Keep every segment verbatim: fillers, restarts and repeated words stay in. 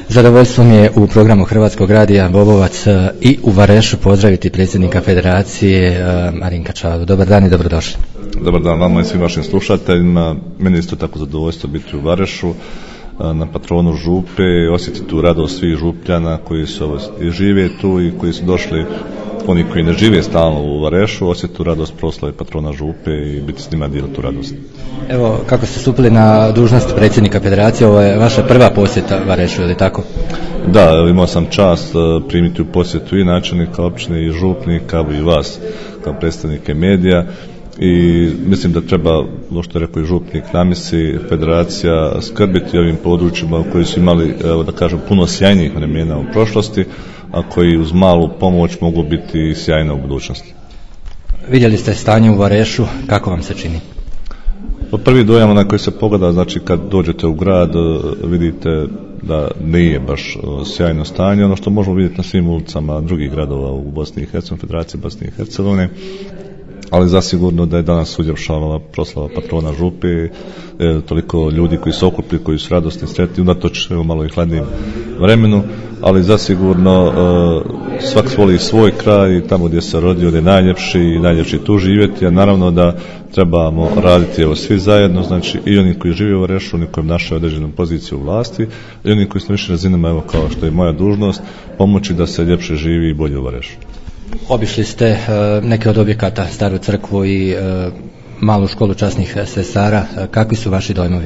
Zadovoljstvo mi je u programu Hrvatskog radija Bobovac i u Varešu pozdraviti predsjednika Federacije Marinka Čavadu. Dobar dan i dobrodošli. Dobar dan vama i svim vašim slušateljima. Meni je isto tako zadovoljstvo biti u Varešu na patronu župe i osjetiti tu radost svih župljana koji su i žive tu i koji su došli, oni koji ne žive stalno u Varešu, osjetiti tu radost proslave patrona župe i biti s njima dio tu radost. Evo, kako ste stupili na dužnost predsjednika Federacije, ovo je vaša prva posjeta Varešu, je li tako? Da, imao sam čast primiti u posjetu i načelnika općine i župnika i vas kao predstavnike medija. I mislim da treba, ono što je rekao i župnik Namisi, Federacija skrbiti ovim područjima koji su imali, evo da kažem, puno sjajnijih vremena u prošlosti, a koji uz malu pomoć mogu biti sjajne u budućnosti. Vidjeli ste stanje u Varešu, kako vam se čini? Po prvi dojam na koji se pogleda, znači kad dođete u grad vidite da nije baš sjajno stanje, ono što možemo vidjeti na svim ulicama drugih gradova u Bosni i Hercegovini, Federacije Bosne i Hercegovine. Ali zasigurno da je danas uljepšavala proslava patrona župe, e, toliko ljudi koji su okupili, koji su radosni, sretni, unatoč evo, malo i hladnim vremenu, ali zasigurno e, svak voli svoj kraj i tamo gdje se rodio, gdje je najljepši i najljepši tu živjeti, a naravno da trebamo raditi evo, svi zajedno, znači i oni koji žive u Varešu, oni koji naše određenu poziciju u vlasti, i oni koji su na više razinama, evo kao što je moja dužnost, pomoći da se ljepše živi i bolje u Varešu. Obišli ste uh, neke od objekata, Staru crkvu i uh, malu školu časnih sestara. Uh, kakvi su vaši dojmovi?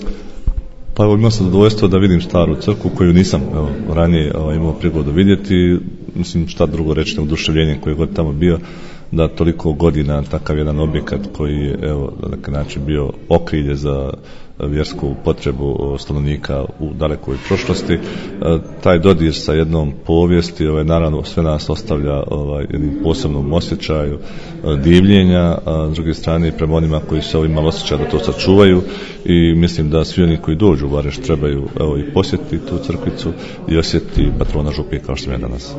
Pa evo, imao sam zadovoljstvo da vidim Staru crkvu koju nisam evo, ranije evo, imao prigodu vidjeti. Mislim šta drugo reći na oduševljenje koje je god tamo bio, da toliko godina takav jedan objekat koji je evo, na neki način bio okrilje za vjersku potrebu stanovnika u dalekoj prošlosti. Taj dodir sa jednom povijesti ovaj, naravno sve nas ostavlja ovaj, jednim posebnom osjećaju divljenja, a s druge strane prema onima koji se ovim malo osjećaju da to sačuvaju i mislim da svi oni koji dođu u Vareš trebaju evo, i posjetiti tu crkvicu i osjetiti patrona župe kao što sam ja danas.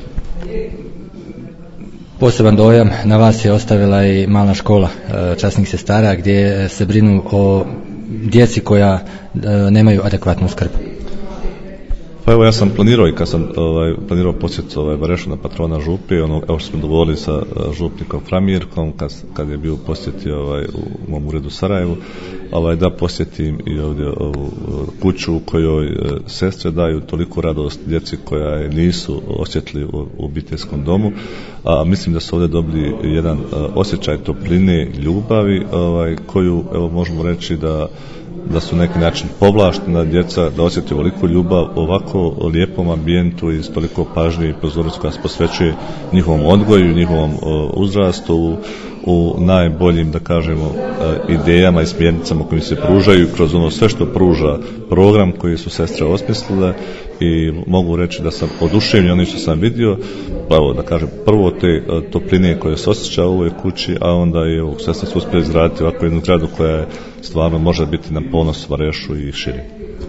Poseban dojam na vas je ostavila i mala škola časnih sestara gdje se brinu o djeci koja nemaju adekvatnu skrb. Pa evo ja sam planirao i kad sam ovaj, planirao posjet ovaj, Varešu na patrona župe, ono, evo što smo dogovorili sa župnikom Framirkom kad, kad je bio posjeti ovaj, u mom uredu Sarajevu, ovaj, da posjetim i ovdje ovu kuću u kojoj sestre daju toliko radost djeci koja je nisu osjetili u, u obiteljskom domu, a mislim da su ovdje dobili jedan osjećaj topline, ljubavi, ovaj, koju evo možemo reći da da su neki način povlaštena djeca, da osjeti ovoliku ljubav ovako lijepom ambijentu i s toliko pažnje i pozornosti koja se posvećuje njihovom odgoju, njihovom o, uzrastu u, u najboljim, da kažemo, idejama i smjernicama koji se pružaju kroz ono sve što pruža program koji su sestre osmislile i mogu reći da sam oduševljen onim što sam vidio, pa evo da kažem, prvo te topline koje se osjeća u ovoj kući, a onda i evo, sestre su uspjeli izgraditi ovakvu jednu zgradu koja je stvarno može biti na ponos Varešu i širi.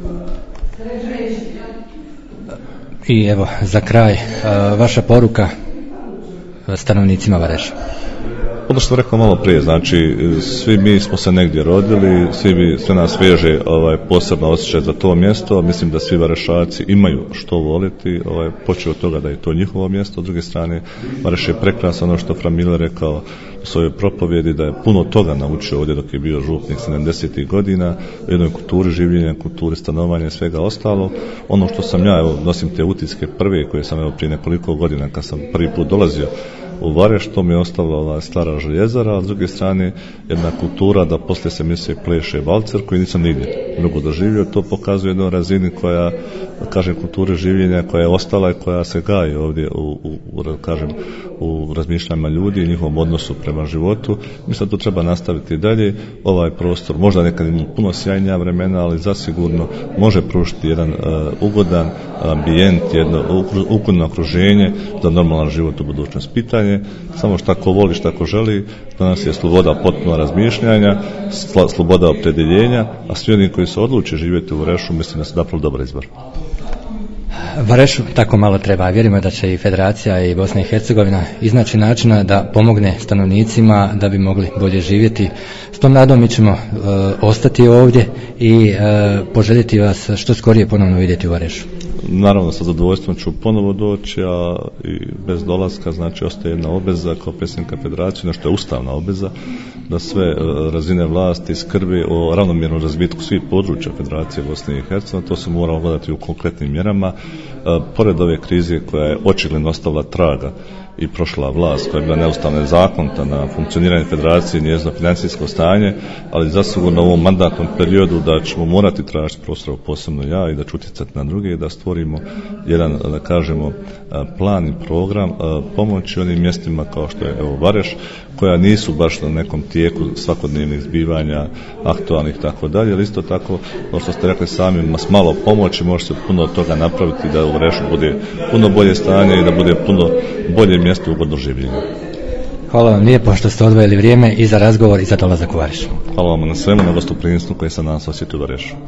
I evo, za kraj, vaša poruka stanovnicima Vareša. Ono što sam rekao malo prije, znači svi mi smo se negdje rodili, svi bi, sve nas veže ovaj, posebno osjećaj za to mjesto, mislim da svi Varešaci imaju što voliti, ovaj, počeo od toga da je to njihovo mjesto, s druge strane Vareš je prekrasno, ono što Framile rekao u svojoj propovjedi, da je puno toga naučio ovdje dok je bio župnik sedamdesetih godina, u jednoj kulturi življenja, kulturi stanovanja i svega ostalo. Ono što sam ja, evo, nosim te utiske prve koje sam evo prije nekoliko godina kad sam prvi put dolazio u Vareš, to mi je ostala ova stara željezara, a s druge strane jedna kultura da poslije se misle pleše valcer koji nisam nigdje drugo doživio, to pokazuje jednu razinu koja, kažem, kulture življenja koja je ostala i koja se gaji ovdje u, u, u, kažem, u razmišljanjima ljudi i njihovom odnosu prema životu. Mislim da to treba nastaviti dalje. Ovaj prostor možda nekad ima puno sjajnija vremena, ali zasigurno može pružiti jedan uh, ugodan ambijent, jedno ugodno okruženje za normalan život u budućnosti. Pitanje samo šta ko voli, šta ko želi, danas je sloboda potpuno razmišljanja, sloboda opredjeljenja, a svi oni koji se odluče živjeti u Varešu mislim da su napravili dobar izbor. Varešu tako malo treba. Vjerujemo da će i Federacija i Bosna i Hercegovina iznaći načina da pomogne stanovnicima da bi mogli bolje živjeti. S tom nadom mi ćemo e, ostati ovdje i e, poželjeti vas što skorije ponovno vidjeti u Varešu. Naravno, sa zadovoljstvom ću ponovo doći, a i bez dolaska, znači ostaje jedna obveza kao predsjednika Federacije, ono što je ustavna obveza, da sve razine vlasti skrbi o ravnomjernom razvitku svih područja Federacije Bosne i Hercegovine. To se mora gledati u konkretnim mjerama. Pored ove krize koja je očigledno ostavila traga i prošla vlast koja je bila neustavna i zakonita na funkcioniranje Federacije i njezino financijsko stanje, ali zasigurno u ovom mandatnom periodu da ćemo morati tražiti prostor, posebno ja, i da ću utjecati na druge i da stvorimo jedan, da kažemo, plan i program pomoći onim mjestima kao što je evo Vareš, koja nisu baš na nekom tijeku svakodnevnih zbivanja, aktualnih i tako dalje, ali isto tako, kao što ste rekli sami, s malo pomoći može se puno toga napraviti da u Varešu bude puno bolje stanje i da bude puno bolje mjesto ugodno življenje. Hvala vam lijepo što ste odvojili vrijeme i za razgovor i za dolazak u Vareš. Hvala vam na svemu, na gostoprimstvu koje sam danas osjetio u Varešu.